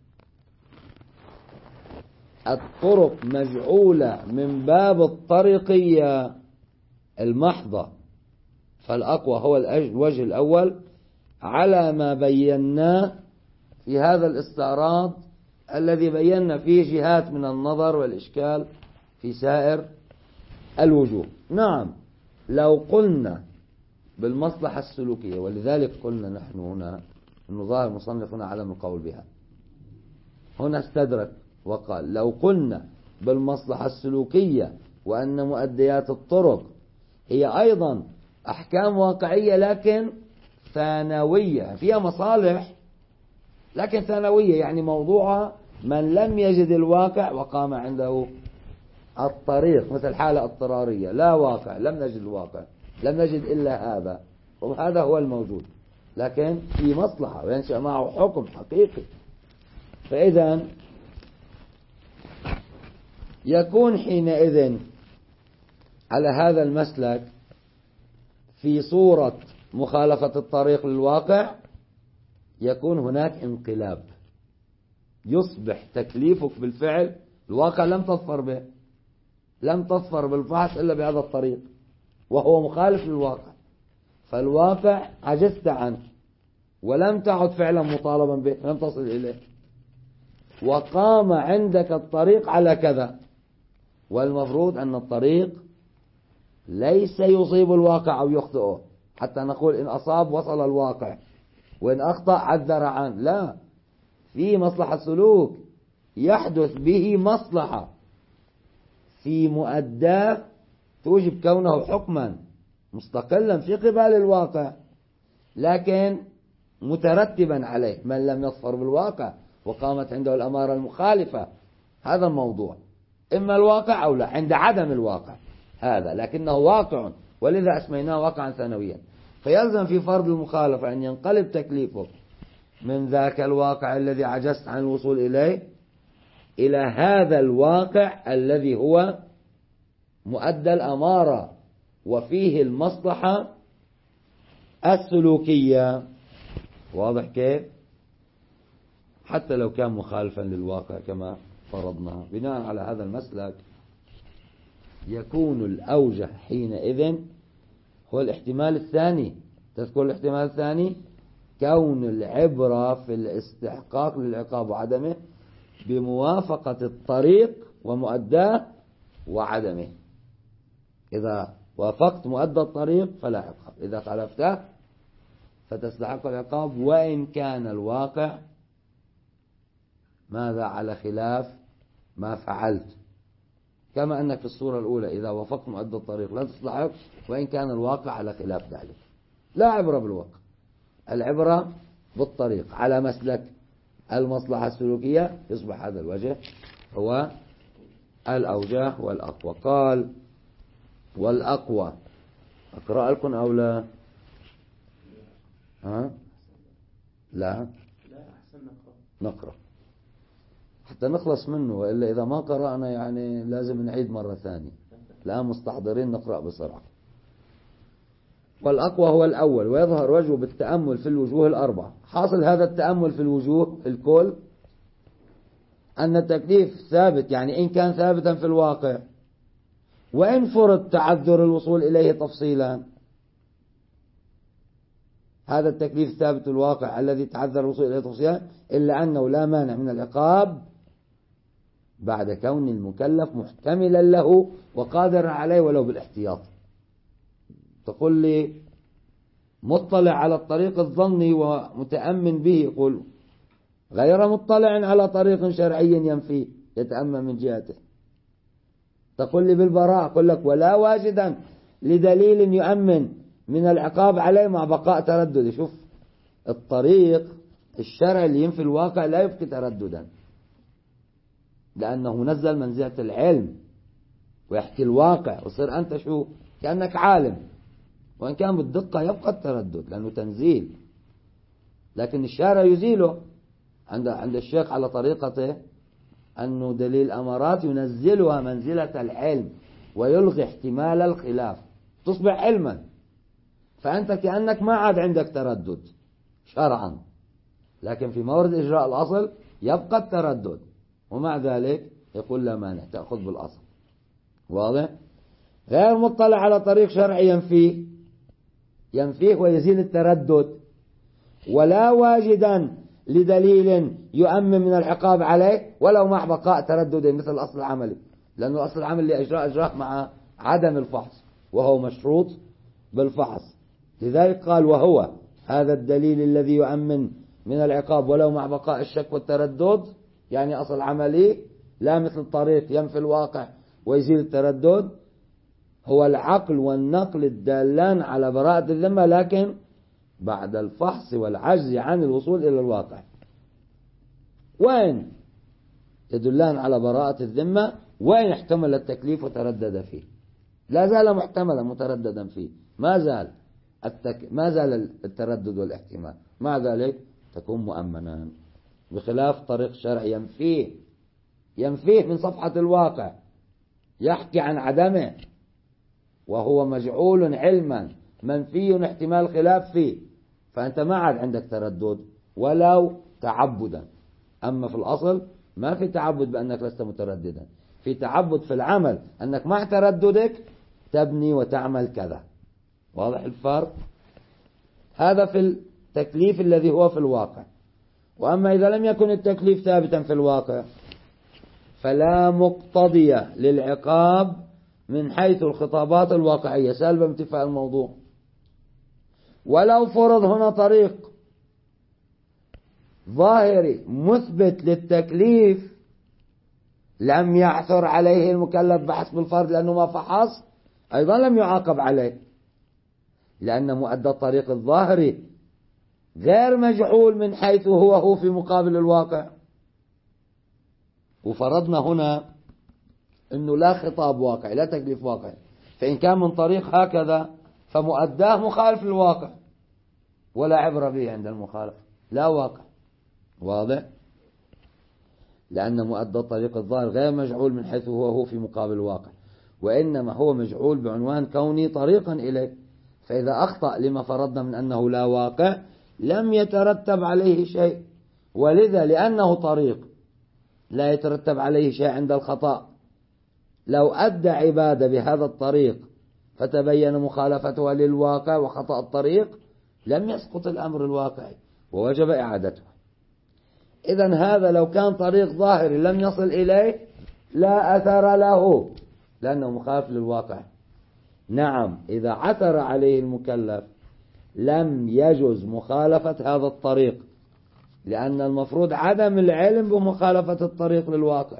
الطرق مجعولة من باب الطريقية المحضة، فالأقوى هو الوجه الأول على ما بيناه في هذا الاستعراض الذي بينا فيه جهات من النظر والإشكال في سائر الوجوه. نعم، لو قلنا بالمصلحة السلوكية، ولذلك قلنا نحن هنا أنه ظاهر المصنف هنا عدم القول بها، هنا استدرك وقال لو قلنا بالمصلحة السلوكية وأن مؤديات الطرق هي أيضا أحكام واقعية لكن ثانوية، فيها مصالح لكن ثانوية، يعني موضوعها من لم يجد الواقع وقام عنده الطريق، مثل حالة اضطرارية لا واقع، لم نجد الواقع، لم نجد إلا هذا، وهذا هو الموجود، لكن في مصلحة وينشأ معه حكم حقيقي. فإذا يكون حينئذ على هذا المسلك في صورة مخالفة الطريق للواقع يكون هناك انقلاب، يصبح تكليفك بالفعل الواقع لم تظفر به، لم تظفر بالفحص إلا بهذا الطريق وهو مخالف للواقع، فالواقع عجزت عنه ولم تعد فعلا مطالبا به، لم تصل إليه، وقام عندك الطريق على كذا، والمفروض أن الطريق ليس يصيب الواقع أو يخطئه حتى نقول إن أصاب وصل الواقع وإن أخطأ عذر عنه، لا، في مصلحة سلوك يحدث به مصلحة في مؤداه توجب كونه حكما مستقلا في قبال الواقع، لكن مترتبا عليه من لم يظفر بالواقع وقامت عنده الأمارة المخالفة. هذا الموضوع، إما الواقع أو لا، عند عدم الواقع هذا، لكنه واقع، ولذا أسميناه واقعا ثانويا. فيلزم في فرض المخالفة أن ينقلب تكليفه من ذاك الواقع الذي عجزت عن الوصول إليه إلى هذا الواقع الذي هو مؤدى الأمارة وفيه المصلحة السلوكية. واضح كيف؟ حتى لو كان مخالفا للواقع كما فرضنا. بناء على هذا المسلك يكون الأوجه حينئذ هو الاحتمال الثاني. تذكر الاحتمال الثاني؟ كون العبرة في الاستحقاق للعقاب وعدمه بموافقة الطريق ومؤداه وعدمه. إذا وافقت مؤدى الطريق فلا عقاب، إذا خالفته فتستحق العقاب وإن كان الواقع ماذا على خلاف ما فعلت. كما أنك في الصورة الأولى إذا وافقت مؤدى الطريق لا تستحق وإن كان الواقع على خلاف ذلك. لا عبرة بالواقع، العبرة بالطريق. على مسلك المصلحة السلوكية يصبح هذا الوجه هو الأوجه والأقوى. قال والأقوى. أقرأ لكم أو لا؟ ها؟ لا نقرأ حتى نخلص منه، وإلا إذا ما قرأنا يعني لازم نعيد مرة ثانية. الآن مستحضرين نقرأ بسرعة. والأقوى هو الأول، ويظهر وجهه بالتأمل في الوجوه الأربعة. حاصل هذا التأمل في الوجوه الكل أن التكليف ثابت، يعني إن كان ثابتا في الواقع وإن فرض تعذر الوصول إليه تفصيلا، هذا التكليف ثابت الواقع الذي تعذر الوصول إليه تفصيلا، إلا أنه لا مانع من العقاب بعد كون المكلف محتملا له وقادرا عليه ولو بالاحتياط. تقول لي مطلع على الطريق الظني ومتأمن به، يقول غير مطلع على طريق شرعي ينفيه يتأمن من جهته. تقول لي بالبراءة، أقول لك ولا واجدا لدليل يؤمن من العقاب عليه مع بقاء تردد. شوف الطريق الشرعي اللي ينفي الواقع لا يبقي ترددا، لأنه نزل منزلة العلم ويحكي الواقع وصير أنت شو كأنك عالم، وإن كان بالدقة يبقى التردد لأنه تنزيل، لكن الشارع يزيله. عند الشيخ على طريقته أنه دليل أمارات ينزلها منزلة العلم ويلغي احتمال الخلاف، تصبح علما، فأنت كأنك ما عاد عندك تردد شرعا، لكن في مورد إجراء الأصل يبقى التردد، ومع ذلك يقول لا مانع تأخذ بالأصل. واضح؟ غير مطلع على طريق شرعي ينفيه ويزيل التردد، ولا واجدا لدليل يؤمن من العقاب عليه ولو مع بقاء تردد مثل الأصل العملي، لأنه الأصل العملي أجراء مع عدم الفحص وهو مشروط بالفحص. لذلك قال وهو هذا الدليل الذي يؤمن من العقاب ولو مع بقاء الشك والتردد، يعني أصل عملي لا مثل الطريق ينفي الواقع ويزيل التردد، هو العقل والنقل الدالان على براءة الذمة، لكن بعد الفحص والعجز عن الوصول إلى الواقع. وين يدلان على براءة الذمة وين احتمل التكليف وتردد فيه، لا زال محتملا مترددا فيه، ما زال التردد والاحتمال، مع ذلك تكون مؤمنا، بخلاف طريق شرعي ينفيه من صفحة الواقع، يحكي عن عدمه وهو مجعول علما منفي احتمال خلاف فيه، فأنت ما عاد عندك تردد ولو تعبدا. أما في الأصل ما في تعبد بأنك لست مترددا، في تعبد في العمل أنك مع ترددك تبني وتعمل كذا. واضح الفرق؟ هذا في التكليف الذي هو في الواقع. وأما إذا لم يكن التكليف ثابتا في الواقع فلا مقتضي للعقاب من حيث الخطابات الواقعية سالبة بانتفاء الموضوع. ولو فرض هنا طريق ظاهري مثبت للتكليف لم يعثر عليه المكلف بحسب الفرض لأنه ما فحص، أيضا لم يعاقب عليه، لأن مؤدى الطريق الظاهري غير مجعول من حيث هو في مقابل الواقع. وفرضنا هنا أنه لا خطاب واقعي لا تكليف واقعي، فإن كان من طريق هكذا فمؤداه مخالف للواقع ولا عبرة به عند المخالف، لا واقع. واضح؟ لأن مؤدى الطريق الظاهر غير مجعول من حيث هو في مقابل الواقع، وإنما هو مجعول بعنوان كوني طريقا إليه، فإذا أخطأ لما فرضنا من أنه لا واقع لم يترتب عليه شيء، ولذا لأنه طريق لا يترتب عليه شيء عند الخطأ لو أدى عبادة بهذا الطريق فتبين مخالفتها للواقع وخطأ الطريق لم يسقط الأمر الواقعي ووجب إعادته. إذن هذا لو كان طريق ظاهري لم يصل إليه لا أثر له لأنه مخالف للواقع. نعم إذا عثر عليه المكلف لم يجوز مخالفة هذا الطريق، لأن المفروض عدم العلم بمخالفة الطريق للواقع،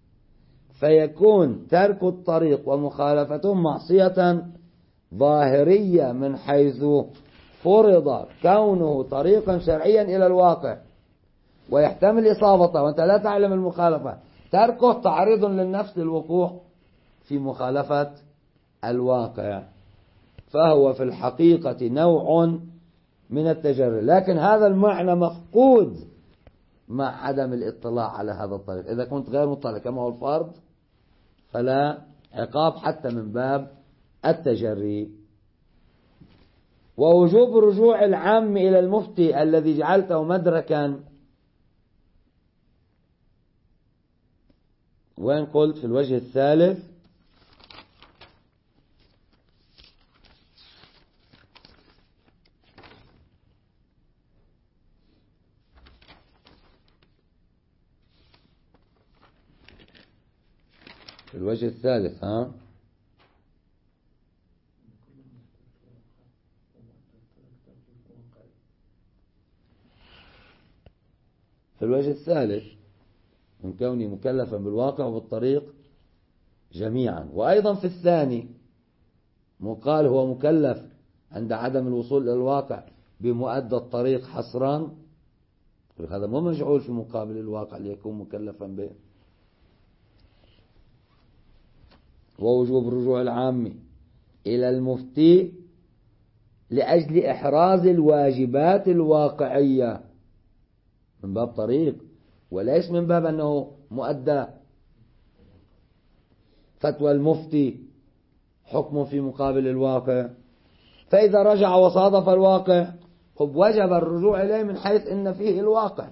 فيكون ترك الطريق ومخالفته معصية ظاهرية من حيث فرض كونه طريقا شرعيا إلى الواقع ويحتمل إصابته وأنت لا تعلم المخالفة، تركه تعريض للنفس للوقوع في مخالفة الواقع، فهو في الحقيقة نوع من التجري، لكن هذا المعنى مفقود مع عدم الاطلاع على هذا الطريق. إذا كنت غير مطلع كما هو الفرض فلا عقاب حتى من باب التجري. ووجوب رجوع العام إلى المفتي الذي جعلته مدركا، وين قلت في الوجه الثالث في الوجه الثالث في الوجه الثالث من كوني مكلفا بالواقع وبالطريق جميعا. وأيضا في الثاني مقال هو مكلف عند عدم الوصول إلى الواقع بمؤدى الطريق حصرا، هذا مو مجعول في مقابل الواقع ليكون مكلفا به. ووجوب رجوع العام إلى المفتي لأجل إحراز الواجبات الواقعية من باب طريق وليس من باب أنه مؤدى. فتوى المفتي حكم في مقابل الواقع، فإذا رجع وصادف الواقع وجب الرجوع إليه من حيث إن فيه الواقع،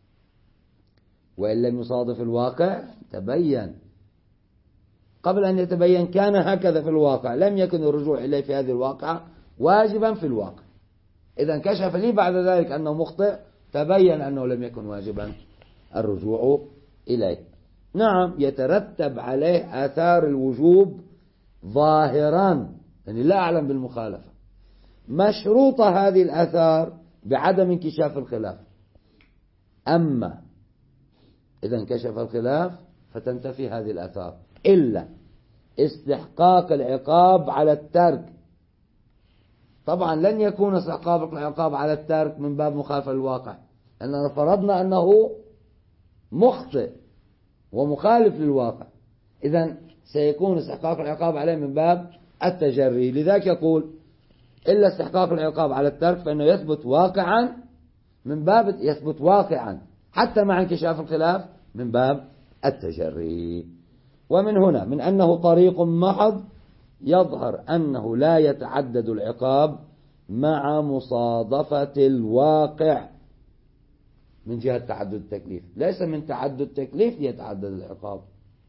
وإن لم يصادف الواقع تبين قبل أن يتبين كان هكذا في الواقع لم يكن الرجوع إليه في هذه الواقع واجبا في الواقع. إذا انكشف لي بعد ذلك أنه مخطئ تبين أنه لم يكن واجبا الرجوع إليه. نعم يترتب عليه آثار الوجوب ظاهرا، يعني لا أعلم بالمخالفة، مشروطة هذه الآثار بعدم انكشاف الخلاف. أما إذا انكشف الخلاف فتنتفي هذه الآثار إلا استحقاق العقاب على الترك. طبعا لن يكون استحقاق العقاب على الترك من باب مخالفة للواقع، لأننا فرضنا أنه مخطئ ومخالف للواقع، إذن سيكون استحقاق العقاب عليه من باب التجري. لذلك يقول إلا استحقاق العقاب على الترك فإنه يثبت واقعا من باب يثبت واقعا حتى مع انكشاف الخلاف من باب التجري. ومن هنا من أنه طريق محض يظهر أنه لا يتعدد العقاب مع مصادفة الواقع من جهة تعدد التكليف، ليس من تعدد التكليف يتعدد العقاب.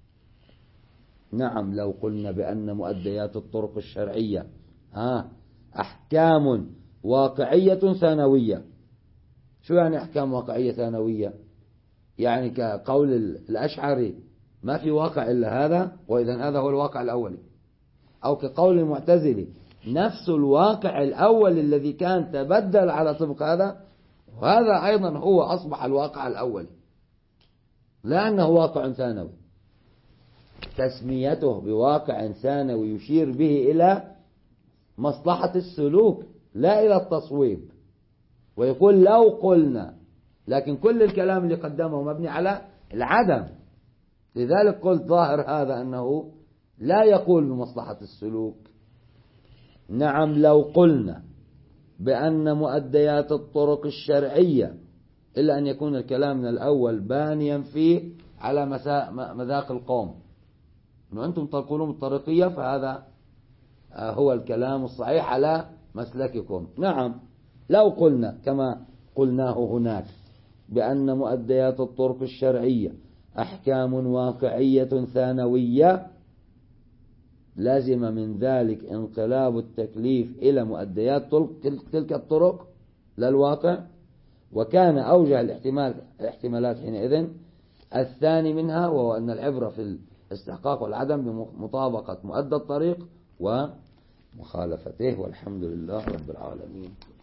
نعم لو قلنا بأن مؤديات الطرق الشرعية أحكام واقعية ثانوية. شو يعني أحكام واقعية ثانوية؟ يعني كقول الأشعري ما في واقع إلا هذا وإذن هذا هو الواقع الأولي، أو كقول المعتزلي نفس الواقع الأول الذي كان تبدل على طبق هذا، وهذا أيضا هو أصبح الواقع الأولي لأنه واقع ثانوي. تسميته بواقع ثانوي يشير به إلى مصلحة السلوك لا إلى التصويب. ويقول لو قلنا، لكن كل الكلام اللي قدمه مبني على العدم، لذلك قلت ظاهر هذا أنه لا يقول بمصلحة السلوك. نعم لو قلنا بأن مؤديات الطرق الشرعية، إلا أن يكون الكلام من الأول بانيا فيه على مذاق القوم، أنه أنتم تقولون الطريقية فهذا هو الكلام الصحيح على مسلككم. نعم لو قلنا كما قلناه هناك بأن مؤديات الطرق الشرعية أحكام واقعية ثانوية لازم من ذلك انقلاب التكليف إلى مؤديات تلك الطرق لا الواقع. وكان أوجه الاحتمالات حينئذ الثاني منها، وهو أن العبرة في الاستحقاق والعدم بمطابقة مؤدى الطريق ومخالفته. والحمد لله رب العالمين.